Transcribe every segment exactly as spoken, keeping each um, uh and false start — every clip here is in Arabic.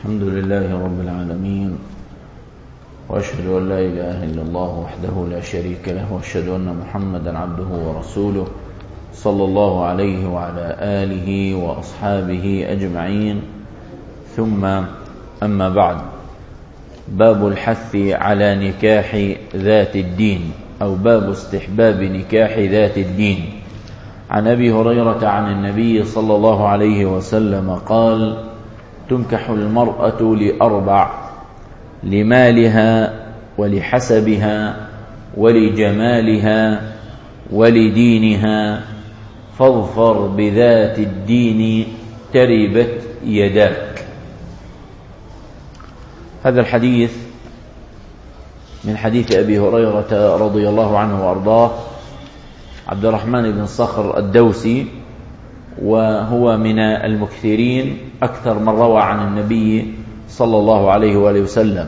الحمد لله رب العالمين، وأشهد أن لا إله إلا الله وحده لا شريك له، وأشهد أن محمدا عبده ورسوله صلى الله عليه وعلى آله وأصحابه أجمعين. ثم أما بعد، باب الحث على نكاح ذات الدين، أو باب استحباب نكاح ذات الدين. عن أبي هريرة عن النبي صلى الله عليه وسلم قال: تنكح المرأة لأربع: لمالها ولحسبها ولجمالها ولدينها، فاظفر بذات الدين تربت يداك. هذا الحديث من حديث أبي هريرة رضي الله عنه وأرضاه، عبد الرحمن بن صخر الدوسي، وهو من المكثرين، أكثر من روى عن النبي صلى الله عليه وآله وسلم.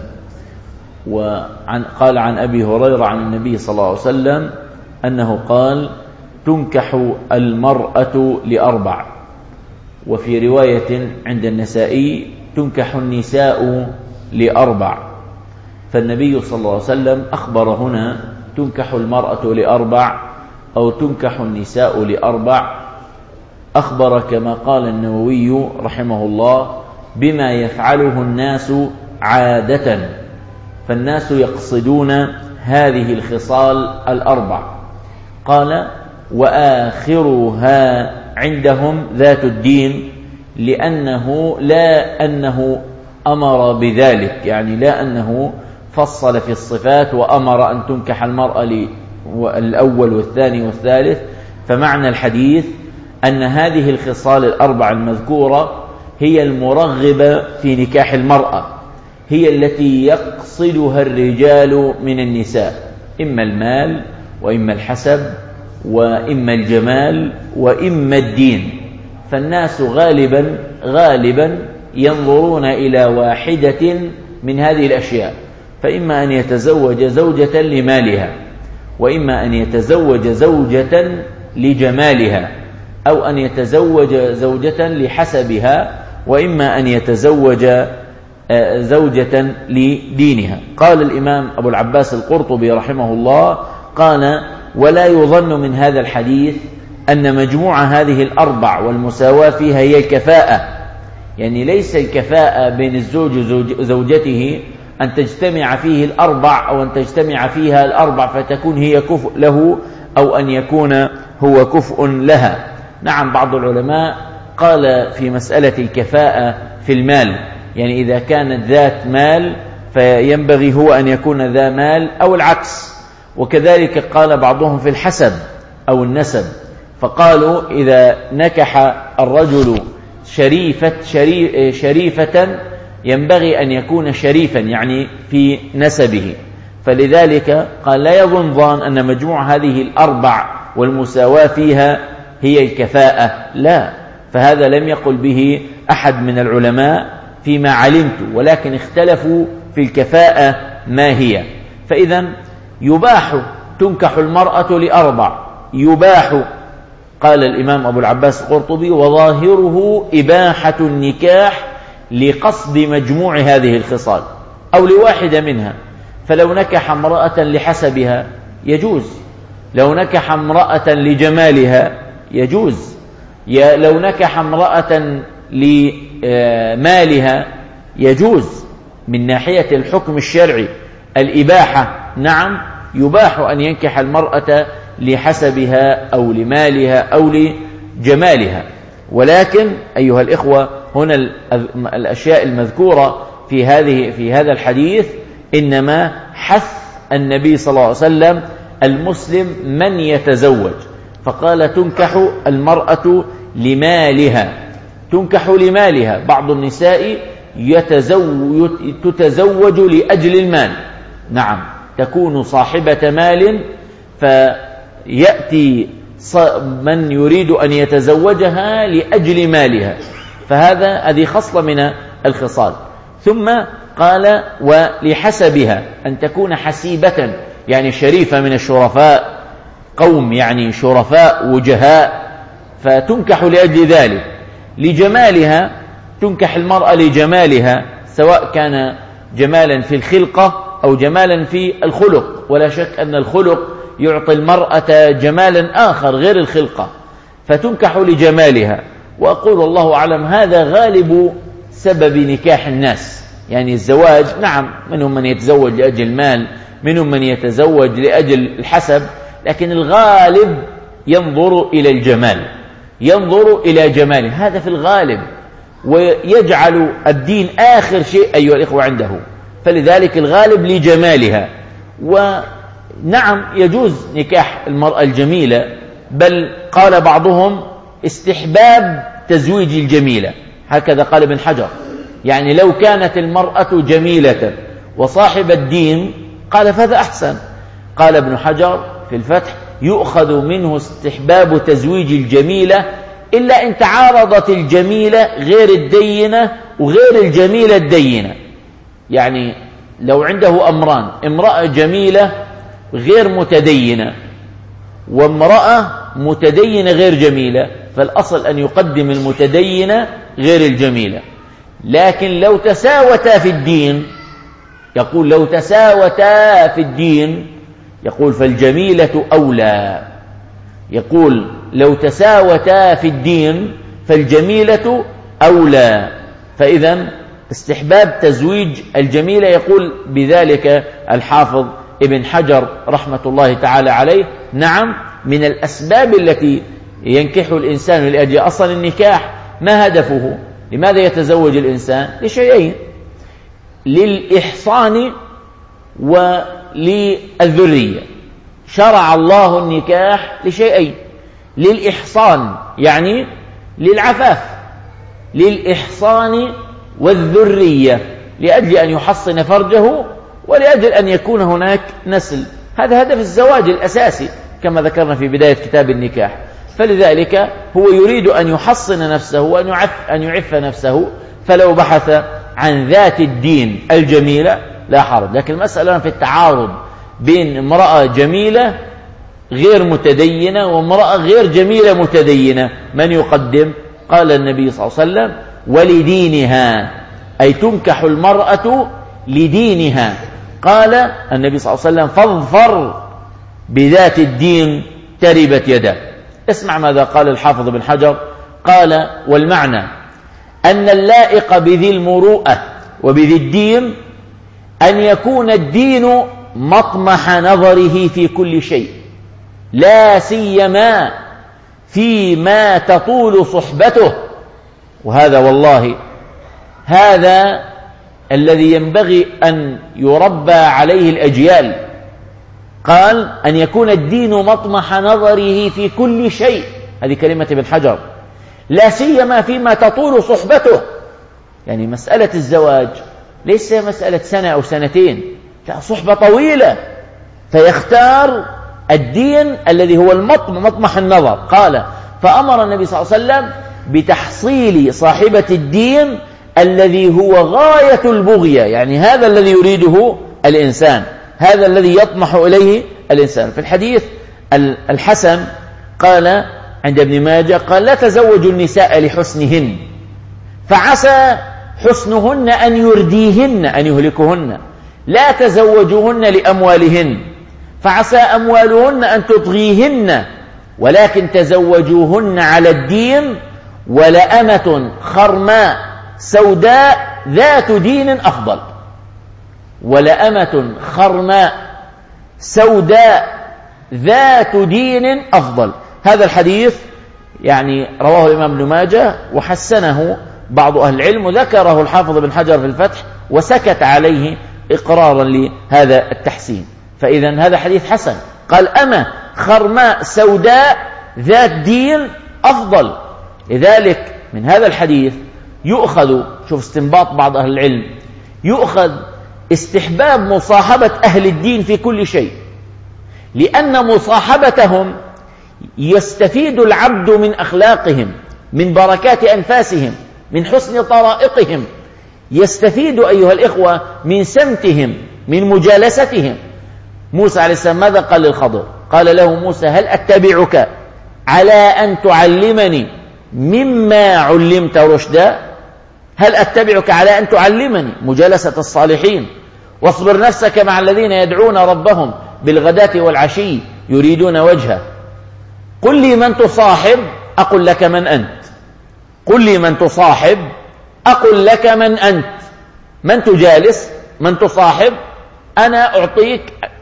وعن قال عن أبي هريرة عن النبي صلى الله عليه وسلم أنه قال: تنكح المرأة لأربع. وفي رواية عند النسائي: تنكح النساء لأربع. فالنبي صلى الله عليه وسلم أخبر هنا: تنكح المرأة لأربع أو تنكح النساء لأربع. أخبر كما قال النووي رحمه الله بما يفعله الناس عادة، فالناس يقصدون هذه الخصال الأربع. قال: وآخرها عندهم ذات الدين، لأنه لا أنه أمر بذلك، يعني لا أنه فصل في الصفات وأمر أن تنكح المرأة الأول والثاني والثالث. فمعنى الحديث أن هذه الخصال الأربع المذكورة هي المرغبة في نكاح المرأة، هي التي يقصدها الرجال من النساء، إما المال وإما الحسب وإما الجمال وإما الدين. فالناس غالبا غالبا ينظرون إلى واحدة من هذه الأشياء، فإما أن يتزوج زوجة لمالها، وإما أن يتزوج زوجة لجمالها، أو أن يتزوج زوجة لحسبها، وإما أن يتزوج زوجة لدينها. قال الإمام أبو العباس القرطبي رحمه الله: قال: ولا يظن من هذا الحديث أن مجموع هذه الأربع والمساواة فيها هي الكفاءة، يعني ليس الكفاءة بين الزوج وزوجته أن تجتمع فيه الأربع، أو أن تجتمع فيها الأربع فتكون هي كفء له، أو أن يكون هو كفء لها. نعم، بعض العلماء قال في مسألة الكفاءة في المال، يعني إذا كانت ذات مال فينبغي هو أن يكون ذا مال، أو العكس. وكذلك قال بعضهم في الحسب أو النسب، فقالوا إذا نكح الرجل شريفة, شريف شريفة ينبغي أن يكون شريفا، يعني في نسبه. فلذلك قال: لا يظن ظان أن مجموع هذه الأربع والمساواة فيها هي الكفاءة، لا، فهذا لم يقل به أحد من العلماء فيما علمت، ولكن اختلفوا في الكفاءة ما هي. فإذا يباح تنكح المرأة لأربع، يباح. قال الإمام أبو العباس القرطبي: وظاهره إباحة النكاح لقصد مجموع هذه الخصال أو لواحدة منها. فلو نكح امرأة لحسبها يجوز، لو نكح امرأة لجمالها يجوز، لو نكح امرأة لمالها يجوز. من ناحية الحكم الشرعي الإباحة، نعم، يباح أن ينكح المرأة لحسبها أو لمالها أو لجمالها. ولكن أيها الإخوة، هنا الأشياء المذكورة في هذه في هذا الحديث إنما حث النبي صلى الله عليه وسلم المسلم من يتزوج، فقال: تنكح المرأة لمالها، تنكح لمالها. بعض النساء يتزوج تتزوج لأجل المال، نعم، تكون صاحبة مال، فيأتي من يريد أن يتزوجها لأجل مالها، فهذا هذه خصلة من الخصال. ثم قال: ولحسبها، أن تكون حسيبة، يعني شريفة من الشرفاء، قوم يعني شرفاء وجهاء، فتنكح لأجل ذلك. لجمالها، تنكح المرأة لجمالها، سواء كان جمالا في الخلقة أو جمالا في الخلق، ولا شك أن الخلق يعطي المرأة جمالا آخر غير الخلقة، فتنكح لجمالها. وأقول الله أعلم هذا غالب سبب نكاح الناس. يعني الزواج نعم، منهم من يتزوج لأجل المال، منهم من يتزوج لأجل الحسب، لكن الغالب ينظر إلى الجمال، ينظر إلى جماله، هذا في الغالب، ويجعل الدين آخر شيء أيها الإخوة عنده، فلذلك الغالب لجمالها. ونعم يجوز نكاح المرأة الجميلة، بل قال بعضهم استحباب تزويج الجميلة، هكذا قال ابن حجر. يعني لو كانت المرأة جميلة وصاحب الدين قال فهذا أحسن. قال ابن حجر في الفتح يؤخذ منه استحباب تزويج الجميلة إلا إن تعارضت الجميلة غير الدينة وغير الجميلة الدينة. يعني لو عنده أمران، امرأة جميلة غير متدينة وامرأة متدينة غير جميلة، فالأصل أن يقدم المتدينة غير الجميلة. لكن لو تساوتا في الدين، يقول لو تساوتا في الدين يقول فالجميلة أولى، يقول لو تساوتا في الدين فالجميلة أولى. فإذا استحباب تزويج الجميلة يقول بذلك الحافظ ابن حجر رحمة الله تعالى عليه، نعم من الأسباب التي ينكح الإنسان لأجل أصل النكاح. ما هدفه؟ لماذا يتزوج الإنسان؟ لشيئين، للإحصان وللذرية. شرع الله النكاح لشيئين، للإحصان يعني للعفاف، للإحصان والذرية، لأجل أن يحصن فرجه ولأجل أن يكون هناك نسل. هذا هدف الزواج الأساسي كما ذكرنا في بداية كتاب النكاح. فلذلك هو يريد أن يحصن نفسه وأن يعف, أن يعف نفسه، فلو بحث عن ذات الدين الجميلة لا حرج. لكن المسألة في التعارض بين امرأة جميلة غير متدينة وامرأة غير جميلة متدينة، من يقدم؟ قال النبي صلى الله عليه وسلم ولدينها، أي تنكح المرأة لدينها. قال النبي صلى الله عليه وسلم فاظفر بذات الدين تربت يده. اسمع ماذا قال الحافظ بن حجر، قال والمعنى أن اللائق بذي المروءة وبذي الدين أن يكون الدين مطمح نظره في كل شيء، لا سيما فيما تطول صحبته. وهذا والله هذا الذي ينبغي أن يربى عليه الأجيال. قال أن يكون الدين مطمح نظره في كل شيء، هذه كلمة ابن حجر، لا سيما فيما تطول صحبته. يعني مسألة الزواج ليس مسألة سنة أو سنتين، لا، صحبة طويلة، فيختار الدين الذي هو مطمح النظر. قال فأمر النبي صلى الله عليه وسلم بتحصيل صاحبة الدين الذي هو غاية البغية، يعني هذا الذي يريده الإنسان، هذا الذي يطمح إليه الإنسان. في الحديث الحسن قال عند ابن ماجه قال لا تزوجوا النساء لحسنهن فعسى حسنهن أن يرديهن أن يهلكهن، لا تزوجوهن لأموالهن فعسى أموالهن أن تطغيهن، ولكن تزوجوهن على الدين، ولأمة خرماء سوداء ذات دين أفضل. ولأمة خرماء سوداء ذات دين أفضل. هذا الحديث يعني رواه الإمام ابن ماجه وحسنه بعض أهل العلم، وذكره الحافظ بن حجر في الفتح وسكت عليه إقرارا لهذا التحسين. فإذا هذا حديث حسن. قال أما خرماء سوداء ذات دين أفضل. لذلك من هذا الحديث يؤخذ، شوف استنباط بعض أهل العلم، يؤخذ استحباب مصاحبة أهل الدين في كل شيء، لأن مصاحبتهم يستفيد العبد من أخلاقهم، من بركات أنفاسهم، من حسن طرائقهم، يستفيد أيها الإخوة من سمتهم، من مجالستهم. موسى عليه السلام ماذا قال للخضر؟ قال له موسى هل أتبعك على أن تعلمني مما علمت رشدا؟ هل أتبعك على أن تعلمني مجالسة الصالحين واصبر نفسك مع الذين يدعون ربهم بالغداة والعشي يريدون وجهه قل لي من تصاحب أقل لك من أنت قل لي من تصاحب أقل لك من أنت من تجالس من تصاحب أنا أعطيك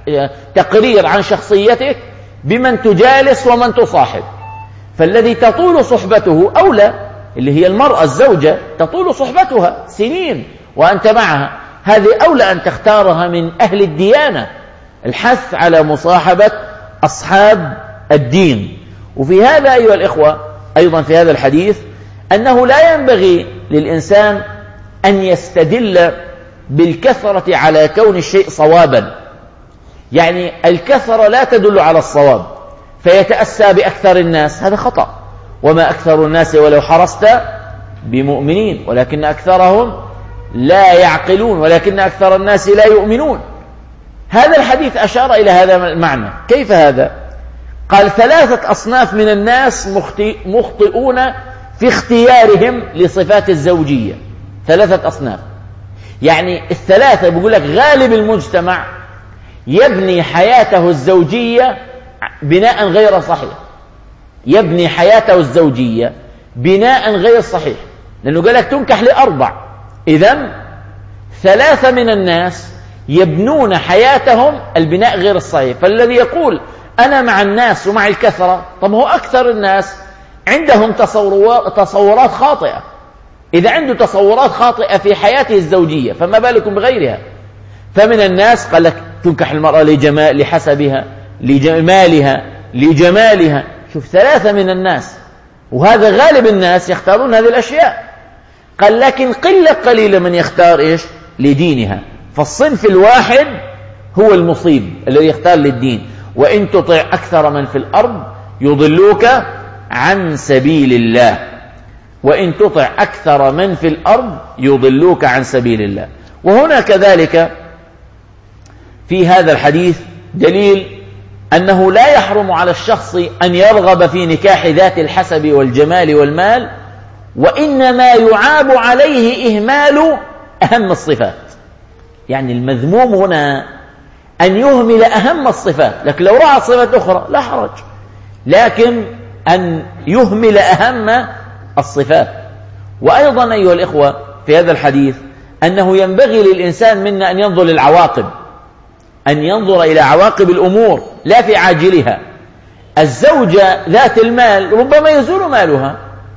تقرير عن شخصيتك بمن تجالس ومن تصاحب. فالذي تطول صحبته أولى، اللي هي المرأة الزوجة تطول صحبتها سنين وأنت معها، هذه أولى أن تختارها من أهل الديانة. الحث على مصاحبة أصحاب الدين. وفي هذا أيها الإخوة أيضا في هذا الحديث أنه لا ينبغي للإنسان أن يستدل بالكثرة على كون الشيء صوابا، يعني الكثرة لا تدل على الصواب فيتأسى بأكثر الناس، هذا خطأ. وما أكثر الناس ولو حرصت بمؤمنين ولكن أكثرهم لا يعقلون ولكن أكثر الناس لا يؤمنون. هذا الحديث أشار إلى هذا المعنى. كيف هذا؟ قال ثلاثة أصناف من الناس مخطئون في اختيارهم لصفات الزوجية. ثلاثة أصناف، يعني الثلاثة بيقول لك غالب المجتمع يبني حياته الزوجية بناء غير صحيح، يبني حياته الزوجية بناء غير صحيح، لأنه قال لك تنكح لأربع. إذن ثلاثة من الناس يبنون حياتهم البناء غير الصحيح. فالذي يقول أنا مع الناس ومع الكثرة، طب هو أكثر الناس عندهم تصورات خاطئة. إذا عنده تصورات خاطئة في حياته الزوجية فما بالكم بغيرها. فمن الناس قال لك تنكح المرأة لجمال لحسبها لجمالها لجمالها. شوف ثلاثة من الناس، وهذا غالب الناس يختارون هذه الأشياء. قال لكن قلة قليلة من يختار إيش؟ لدينها. فالصنف الواحد هو المصيب الذي يختار للدين. وإن تطع أكثر من في الأرض يضلوك عن سبيل الله، وإن تطع أكثر من في الأرض يضلوك عن سبيل الله. وهنا كذلك في هذا الحديث دليل أنه لا يحرم على الشخص أن يرغب في نكاح ذات الحسب والجمال والمال، وإنما يعاب عليه إهمال أهم الصفات. يعني المذموم هنا أن يهمل أهم الصفات، لكن لو رأى صفات أخرى لا حرج، لكن أن يهمل أهم الصفات. وأيضا أيها الإخوة في هذا الحديث أنه ينبغي للإنسان منا أن ينظر للعواقب، أن ينظر إلى عواقب الأمور لا في عاجلها. الزوجة ذات المال ربما يزول مالها،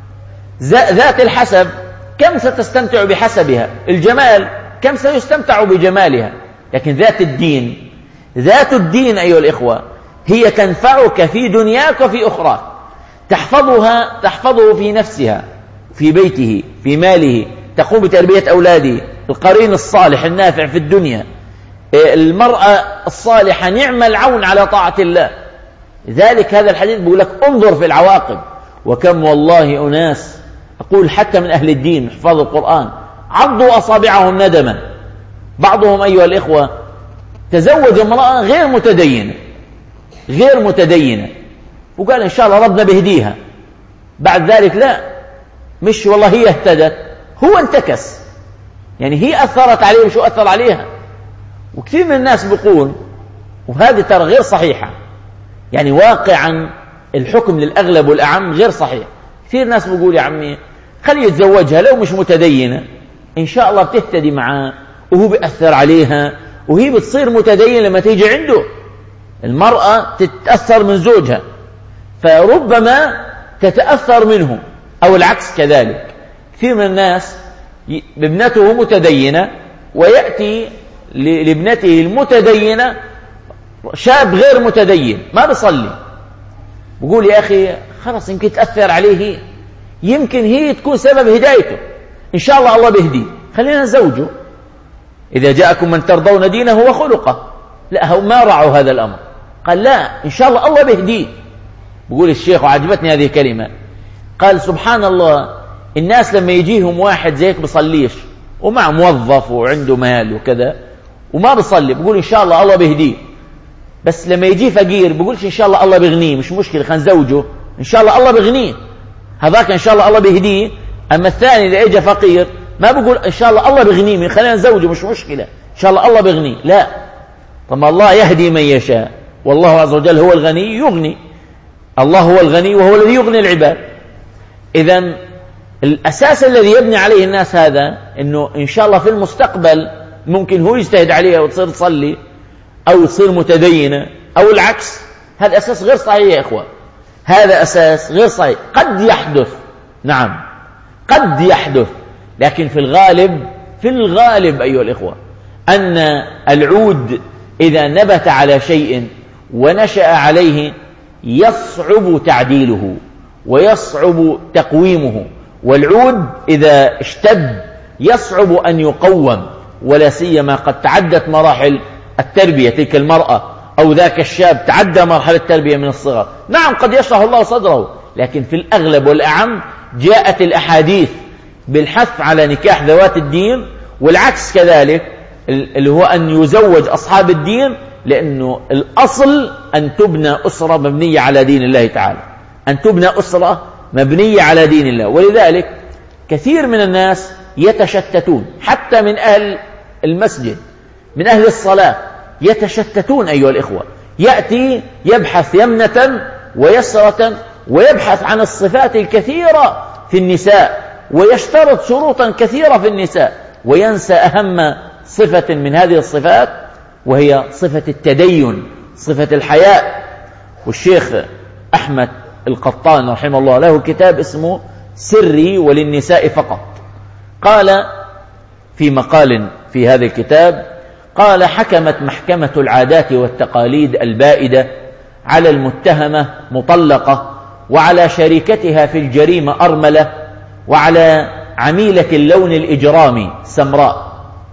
ذات الحسب كم ستستمتع بحسبها، الجمال كم سيستمتع بجمالها. لكن ذات الدين، ذات الدين أيها الإخوة هي تنفعك في دنياك وفي أخراك، تحفظها تحفظه في نفسها، في بيته، في ماله، تقوم بتربية أولاده، القرين الصالح النافع في الدنيا، المرأة الصالحة نعم العون على طاعة الله. ذلك هذا الحديث بيقول لك انظر في العواقب. وكم والله أناس أقول حتى من أهل الدين حفاظ القرآن عضوا أصابعهم ندما. بعضهم أيها الإخوة تزوج امرأة غير متدينة غير متدينة وقال إن شاء الله ربنا بهديها، بعد ذلك لا، مش والله هي اهتدت، هو انتكس، يعني هي أثرت عليه وشو أثر عليها. وكثير من الناس بيقول، وهذه ترى غير صحيحة، يعني واقعا الحكم للأغلب والأعم غير صحيح. كثير ناس بيقول يا عمي خلي يتزوجها لو مش متدينة إن شاء الله بتهتدي معاه وهو بيأثر عليها وهي بتصير متدين لما تيجي عنده. المرأة تتأثر من زوجها فربما تتأثر منه، أو العكس كذلك. كثير من الناس ابنته متدينة ويأتي لابنته المتدينة شاب غير متدين ما بيصلي، بقول يا أخي خلاص يمكن تأثر عليه، يمكن هي تكون سبب هدايته، إن شاء الله الله بيهديه، خلينا نزوجه إذا جاءكم من ترضون دينه وخلقه. لا، هم ما رعوا هذا الأمر، قال لا إن شاء الله الله بيهديه. بقول الشيخ وعجبتني هذه الكلمة، قال سبحان الله الناس لما يجيهم واحد زيك بصليش ومع موظف وعنده مال وكذا وما بصلي، بقول إن شاء الله الله بيهديه. بس لما يجي فقير بقولش إن شاء الله الله بيغنيه، مش مشكلة خلينا نزوجه إن شاء الله الله بيغنيه، هذاك إن شاء الله الله بيهديه. أما الثاني اللي إجا فقير ما بقول إن شاء الله الله بغنيه خلينا زوجي مش مشكلة إن شاء الله الله بغنيه، لا. طب الله يهدي من يشاء، والله عز وجل هو الغني يغني، الله هو الغني وهو الذي يغني العباد. إذن الأساس الذي يبني عليه الناس هذا أنه إن شاء الله في المستقبل ممكن هو يجتهد عليها وتصير تصلي أو تصير متدينة أو العكس، هذا أساس غير صحيح يا إخوة، هذا أساس غير صحيح. قد يحدث، نعم قد يحدث، لكن في الغالب في الغالب أيها الإخوة أن العود إذا نبت على شيء ونشأ عليه يصعب تعديله ويصعب تقويمه، والعود إذا اشتد يصعب أن يقوم، ولا سيما قد تعدت مراحل التربية، تلك المرأة أو ذاك الشاب تعدى مرحلة التربية من الصغر. نعم قد يشرح الله صدره، لكن في الأغلب والأعم جاءت الأحاديث بالحث على نكاح ذوات الدين، والعكس كذلك اللي هو أن يزوج أصحاب الدين، لأنه الأصل أن تبنى أسرة مبنية على دين الله تعالى، أن تبنى أسرة مبنية على دين الله. ولذلك كثير من الناس يتشتتون، حتى من أهل المسجد من أهل الصلاة يتشتتون أيها الإخوة، يأتي يبحث يمنة ويسرة ويبحث عن الصفات الكثيرة في النساء ويشترط شروطا كثيرة في النساء، وينسى أهم صفة من هذه الصفات وهي صفة التدين، صفة الحياء. والشيخ أحمد القطان رحمه الله له كتاب اسمه سري وللنساء فقط، قال في مقال في هذا الكتاب، قال: حكمت محكمة العادات والتقاليد البائدة على المتهمة مطلقة، وعلى شريكتها في الجريمة أرملة، وعلى عميلة اللون الإجرامي سمراء.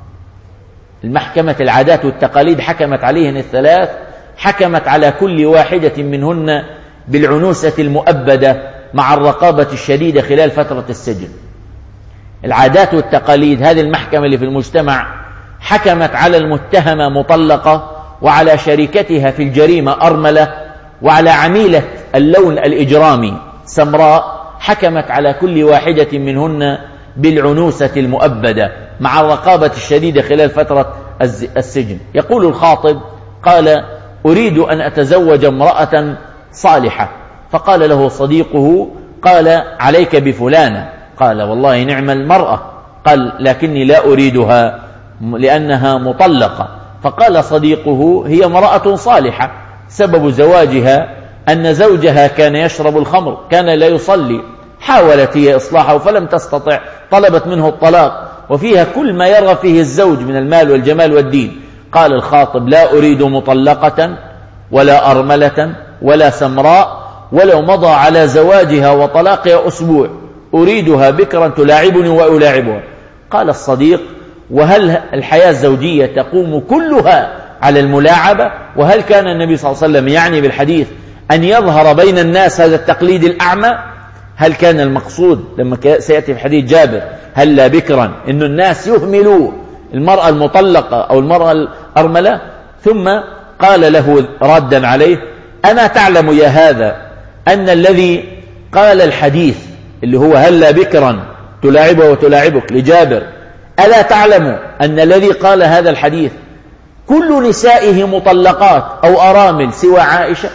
المحكمة العادات والتقاليد حكمت عليهن الثلاث، حكمت على كل واحدة منهن بالعنوسة المؤبدة مع الرقابة الشديدة خلال فترة السجن. العادات والتقاليد هذه المحكمة اللي في المجتمع حكمت على المتهمة مطلقة، وعلى شريكتها في الجريمة أرملة، وعلى عميلة اللون الإجرامي سمراء، حكمت على كل واحدة منهن بالعنوسة المؤبدة مع الرقابة الشديدة خلال فترة السجن. يقول الخاطب: قال: أريد أن أتزوج امرأة صالحة. فقال له صديقه: قال: عليك بفلانة. قال: والله نعم المرأة. قال: لكني لا أريدها لأنها مطلقة. فقال صديقه: هي امرأة صالحة، سبب زواجها أن زوجها كان يشرب الخمر، كان لا يصلي، حاولت هي إصلاحه فلم تستطع، طلبت منه الطلاق، وفيها كل ما يرغب فيه الزوج من المال والجمال والدين. قال الخاطب: لا أريد مطلقة ولا أرملة ولا سمراء، ولو مضى على زواجها وطلاقها أسبوع، أريدها بكرا تلاعبني وألاعبها. قال الصديق: وهل الحياة الزوجية تقوم كلها على الملاعبة؟ وهل كان النبي صلى الله عليه وسلم يعني بالحديث أن يظهر بين الناس هذا التقليد الأعمى؟ هل كان المقصود لما سيأتي في حديث جابر: هل لا بكرا، أن الناس يهملوا المرأة المطلقة أو المرأة الأرملة؟ ثم قال له ردا عليه: أنا تعلم يا هذا أن الذي قال الحديث اللي هو هل لا بكرا تلاعبه وتلاعبك لجابر، ألا تعلم أن الذي قال هذا الحديث كل نسائه مطلقات أو أرامل سوى عائشة؟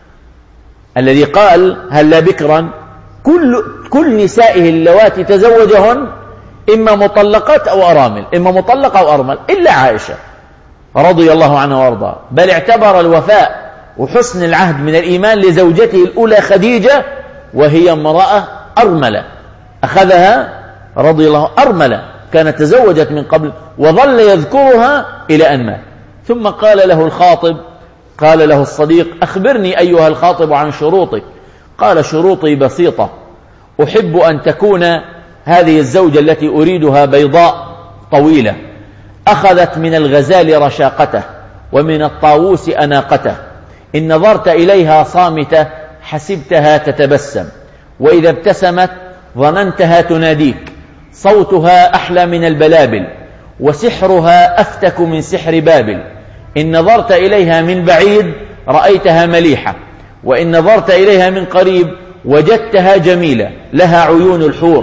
الذي قال هل لا بكرا كل, كل نسائه اللواتي تزوجهن إما مطلقات أو أرامل، إما مطلقة أو أرمل، إلا عائشة رضي الله عنها وارضاها. بل اعتبر الوفاء وحسن العهد من الإيمان لزوجته الأولى خديجة وهي امرأة أرملة، أخذها رضي الله أرملة، كانت تزوجت من قبل وظل يذكرها إلى أن مات. ثم قال له الخاطب، قال له الصديق: أخبرني أيها الخاطب عن شروطك. قال: شروطي بسيطة، أحب أن تكون هذه الزوجة التي أريدها بيضاء طويلة، أخذت من الغزال رشاقته ومن الطاووس أناقته، إن نظرت إليها صامتة حسبتها تتبسم، وإذا ابتسمت ظننتها تناديك، صوتها أحلى من البلابل، وسحرها أفتك من سحر بابل، إن نظرت إليها من بعيد رأيتها مليحة، وإن نظرت إليها من قريب وجدتها جميلة، لها عيون الحور،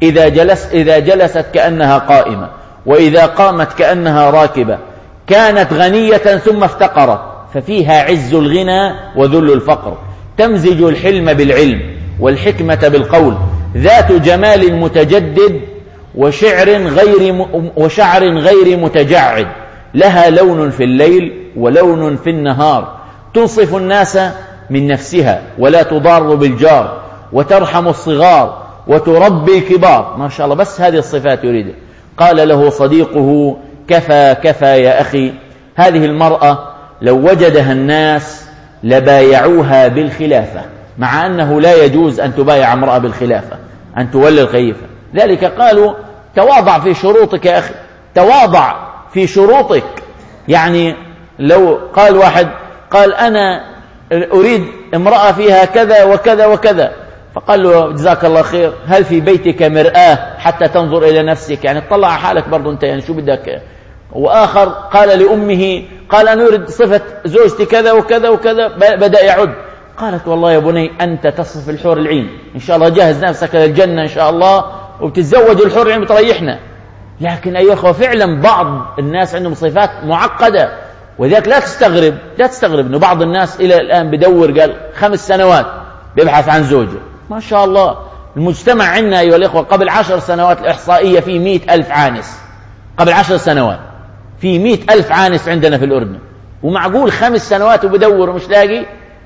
إذا, جلس إذا جلست كأنها قائمة، وإذا قامت كأنها راكبة، كانت غنية ثم افتقرت، ففيها عز الغنى وذل الفقر، تمزج الحلم بالعلم والحكمة بالقول، ذات جمال متجدد وشعر غير وشعر غير متجعد، لها لون في الليل ولون في النهار، تنصف الناس من نفسها ولا تضار بالجار، وترحم الصغار وتربي الكبار. ما شاء الله، بس هذه الصفات يريدها. قال له صديقه: كفى كفى يا أخي، هذه المرأة لو وجدها الناس لبايعوها بالخلافة، مع أنه لا يجوز أن تبايع امرأة بالخلافة، أن تولي الخليفة. ذلك قالوا: تواضع في شروطك يا أخي، تواضع في شروطك. يعني لو قال واحد قال: أنا أريد امرأة فيها كذا وكذا وكذا، فقال له: جزاك الله خير، هل في بيتك مرآة حتى تنظر إلى نفسك؟ يعني تطلع حالك برضو أنت، يعني شو بدك. وآخر قال لأمه، قال: أنا أريد صفة زوجتي كذا وكذا وكذا، بدأ يعد. قالت: والله يا بني أنت تصف الحور العين، إن شاء الله جهز نفسك للجنة إن شاء الله، وبتتزوج الحور العين بتريحنا. لكن أيها الأخوة، فعلا بعض الناس عندهم صفات معقدة، وذلك لا تستغرب لا تستغرب أنه بعض الناس إلى الآن بدور، قال خمس سنوات بيبحث عن زوجه. ما شاء الله، المجتمع عندنا أيها الأخوة قبل عشر سنوات الإحصائية فيه مئة ألف عانس، قبل عشر سنوات في مئة ألف عانس عندنا في الأردن، ومعقول خمس سنوات وبدور ومش لاقي؟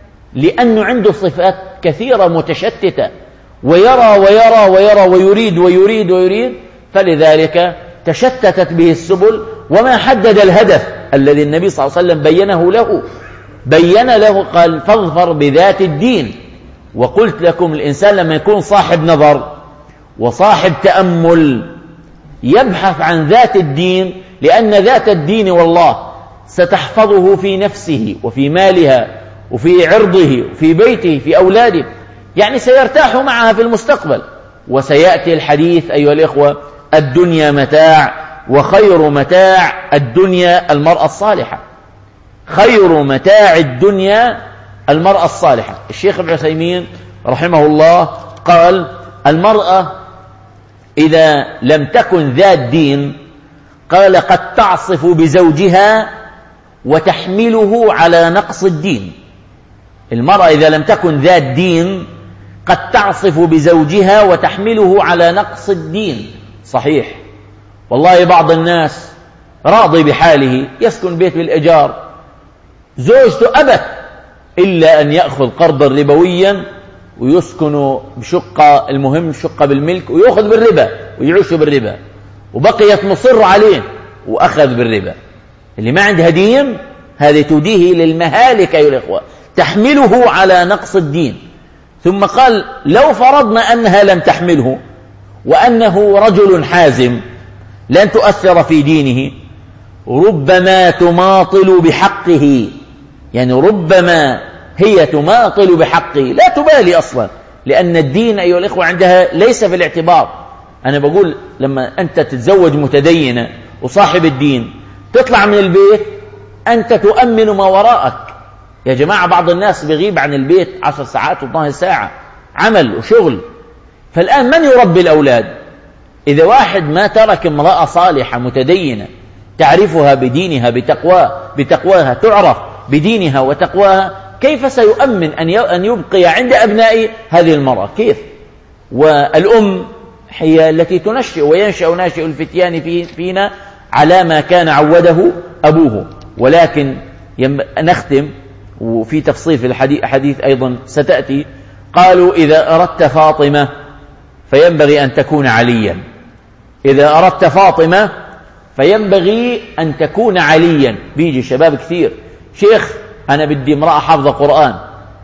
لأنه عنده صفات كثيرة متشتتة، ويرى ويرى ويرى ويريد ويريد ويريد، فلذلك تشتتت به السبل، وما حدد الهدف الذي النبي صلى الله عليه وسلم بينه له بين له قال: فاظفر بذات الدين. وقلت لكم الإنسان لما يكون صاحب نظر وصاحب تأمل يبحث عن ذات الدين، لأن ذات الدين والله ستحفظه في نفسه وفي مالها وفي عرضه وفي بيته في أولاده، يعني سيرتاح معها في المستقبل. وسيأتي الحديث أيها الإخوة: الدنيا متاع، وخير متاع الدنيا المرأة الصالحة. خير متاع الدنيا المرأة الصالحة. الشيخ ابن عثيمين رحمه الله قال: المرأة إذا لم تكن ذات دين، قال: قد تعصف بزوجها وتحمله على نقص الدين. المرأة إذا لم تكن ذات دين قد تعصف بزوجها وتحمله على نقص الدين. صحيح والله، بعض الناس راضي بحاله، يسكن بيت بالإيجار، زوجته أبت إلا أن يأخذ قرضا ربويا ويسكن بشقة، المهم شقة بالملك، ويأخذ بالربا ويعيش بالربا، وبقيت مصر عليه وأخذ بالربا. اللي ما عندها دين هذه توديه للمهالك أيها الإخوة، تحمله على نقص الدين. ثم قال: لو فرضنا أنها لم تحمله وأنه رجل حازم لن تؤثر في دينه، ربما تماطل بحقه، يعني ربما هي تماطل بحقه، لا تبالي أصلا، لأن الدين أيها الإخوة عندها ليس في الاعتبار. أنا بقول لما أنت تتزوج متدينة وصاحب الدين، تطلع من البيت أنت تؤمن ما وراءك. يا جماعة، بعض الناس بيغيب عن البيت عشر ساعات واثناشر ساعة عمل وشغل. فالآن من يربي الأولاد؟ إذا واحد ما ترك امرأة صالحة متدينة تعرفها بدينها بتقواها بتقواها تعرف بدينها وتقواها، كيف سيؤمن أن يبقي عند أبنائه هذه المرأة؟ كيف؟ والأم هي التي تنشئ وينشأ ناشئ الفتيان فينا على ما كان عوده أبوه. ولكن نختم، وفي تفصيل في الحديث أيضا ستأتي. قالوا: إذا أردت فاطمة فينبغي أن تكون عليا، إذا أردت فاطمة فينبغي أن تكون عليا. بيجي شباب كثير: شيخ أنا بدي امرأة حافظة قرآن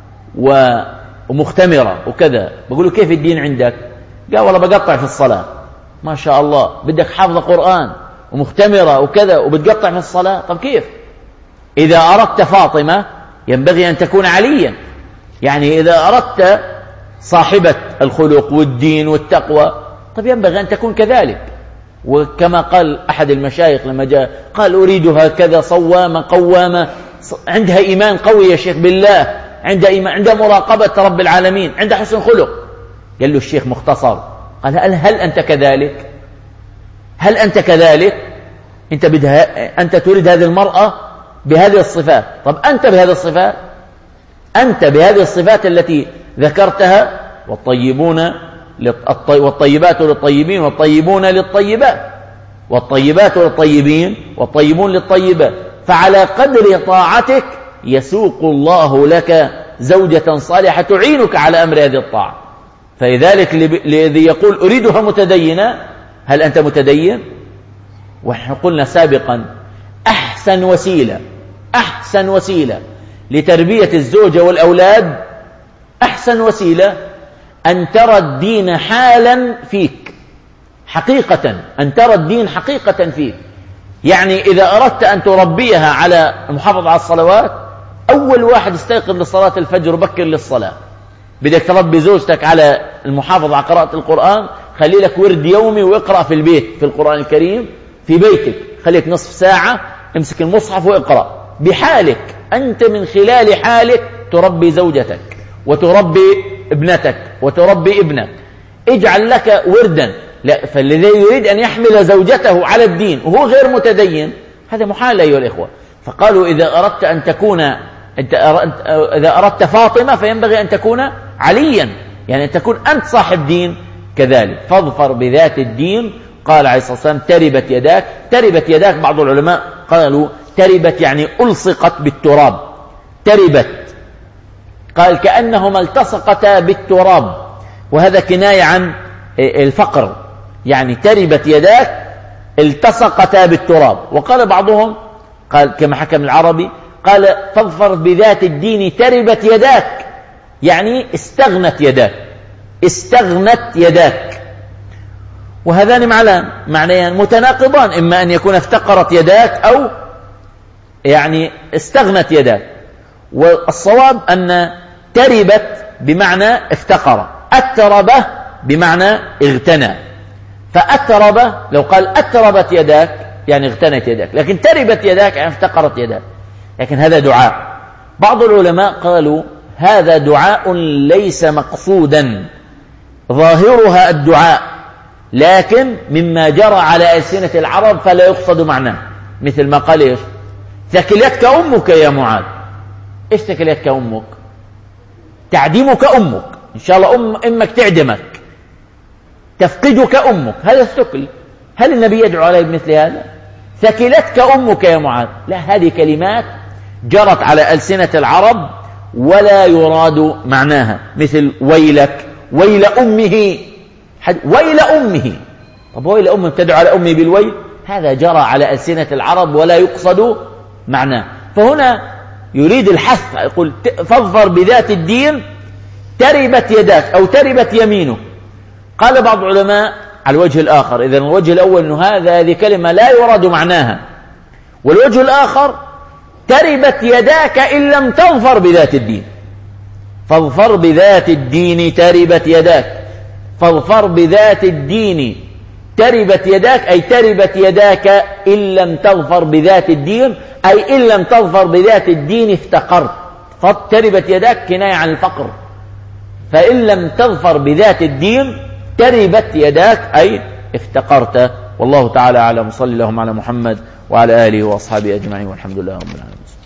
ومختمرة وكذا. بقولوا: كيف الدين عندك؟ قال: والله بقطع في الصلاة. ما شاء الله، بدك حافظة قرآن ومختمرة وكذا وبتقطع في الصلاة؟ طب كيف؟ إذا أردت فاطمة ينبغي أن تكون عليا، يعني إذا أردت صاحبة الخلق والدين والتقوى طب ينبغي أن تكون كذلك. وكما قال أحد المشايخ لما جاء قال: أريدها كذا صوامة قوامة، عندها إيمان قوي يا شيخ بالله، عندها إيمان، عندها مراقبة رب العالمين، عندها حسن خلق. قال له الشيخ: مختصر، قال هل, هل أنت كذلك؟ هل أنت كذلك؟ أنت, بدها أنت تريد هذه المرأة بهذه الصفات. طب أنت بهذه الصفات، أنت بهذه الصفات التي ذكرتها، والطيبون والطيبات للطيبين والطيبون للطيبات، والطيبات للطيبين والطيبون للطيبات، فعلى قدر طاعتك يسوق الله لك زوجة صالحة تعينك على أمر هذه الطاعة. فلذلك الذي يقول أريدها متدينة، هل أنت متدين؟ ونحن قلنا سابقا أحسن وسيلة أحسن وسيلة لتربية الزوجة والأولاد، أحسن وسيلة أن ترى الدين حالا فيك، حقيقة أن ترى الدين حقيقة فيك. يعني إذا أردت أن تربيها على المحافظة على الصلوات، أول واحد استيقظ لصلاة الفجر وبكر للصلاة. بدك تربي زوجتك على المحافظة على قراءة القرآن، خلي لك ورد يومي واقرأ في البيت في القرآن الكريم في بيتك، خليك نصف ساعة امسك المصحف واقرأ بحالك. أنت من خلال حالك تربي زوجتك وتربي ابنتك وتربي ابنك. اجعل لك وردا. لا، فالذي يريد أن يحمل زوجته على الدين وهو غير متدين هذا محال أيها الإخوة. فقالوا إذا أردت أن تكون إذا أردت فاطمة فينبغي أن تكون عليا، يعني أن تكون أنت صاحب دين كذلك. فاظفر بذات الدين. قال عليه الصلاة والسلام تربت يداك. تربت يداك بعض العلماء قالوا تربت يعني ألصقت بالتراب. تربت قال كأنهما التصقتا بالتراب، وهذا كناية عن الفقر، يعني تربت يداك التصقتا بالتراب. وقال بعضهم قال كما حكم العربي قال فاظفر بذات الدين تربت يداك، يعني استغنت يداك استغنت يداك. وهذان معنيان معنيان متناقضان، إما أن يكون افتقرت يداك أو يعني استغنت يداك. والصواب أن تربت بمعنى افتقر، أترب بمعنى اغتنى. فأترب لو قال أتربت يداك يعني اغتنت يداك، لكن تربت يداك يعني افتقرت يداك. لكن هذا دعاء. بعض العلماء قالوا هذا دعاء ليس مقصودا، ظاهرها الدعاء لكن مما جرى على ألسنة العرب فلا يقصد معناه. مثل ما قال إيش؟ ثكلتك أمك يا معاذ. إيش ثكلتك أمك؟ تعدمك أمك، إن شاء الله أم أمك تعدمك، تفقدك أمك، هذا الثكل. هل النبي يدعو عليه بمثل هذا؟ ثكلتك أمك يا معاذ، لا، هذه كلمات جرت على ألسنة العرب ولا يراد معناها. مثل ويلك، ويل أمه، ويل أمه. طب ويل أمه تدعو على أمه بالويل؟ هذا جرى على ألسنة العرب ولا يقصد معناه. فهنا يريد الحث، يقول فاظفر بذات الدين تربت يداك أو تربت يمينه. قال بعض العلماء على الوجه الآخر، إذن الوجه الأول أنه هذا هذه كلمة لا يراد معناها، والوجه الآخر تربت يداك إن لم تظفر بذات الدين. فاظفر بذات الدين تربت يداك، فاظفر بذات الدين تربت يداك أي تربت يداك إن لم تظفر بذات الدين، أي إن لم تظفر بذات الدين افتقرت. فتربت يداك كناية عن الفقر، فإن لم تظفر بذات الدين تربت يداك أي افتقرت. والله تعالى أعلم. صلى اللهم على محمد وعلى آله وأصحابه أجمعين، والحمد لله رب العالمين.